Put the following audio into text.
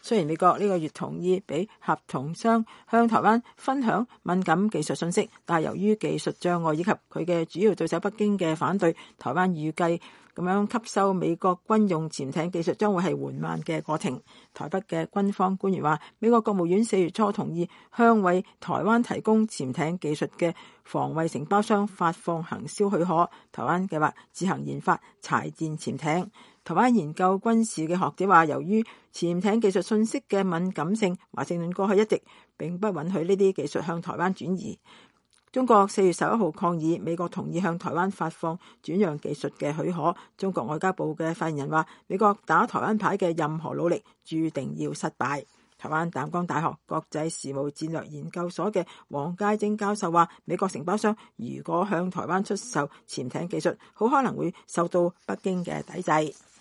雖然美國呢個月同意俾合同商向台灣分享敏感技術信息，但係由於技術障礙以及佢嘅主要對手北京嘅反對，台灣預計咁樣吸收美國軍用潛艇技術將會係緩慢嘅過程。台北嘅軍方官員話，美國國務院4月初同意向為台灣提供潛艇技術嘅防衛承包商發放行銷許可。台灣計劃自行研發柴電潛艇。台灣研究軍事嘅學者話，由於潛艇技術信息嘅敏感性，華盛頓過去一直並不允許呢啲技術向台灣轉移。中國4月11號抗議美國同意向台灣發放轉讓技術嘅許可。中國外交部嘅發言人話，美國打台灣牌嘅任何努力注定要失敗。台灣淡江大學國際事務戰略研究所嘅黃佳晶教授話，美國承包商如果向台灣出售潛艇技術，好可能會受到北京嘅抵制。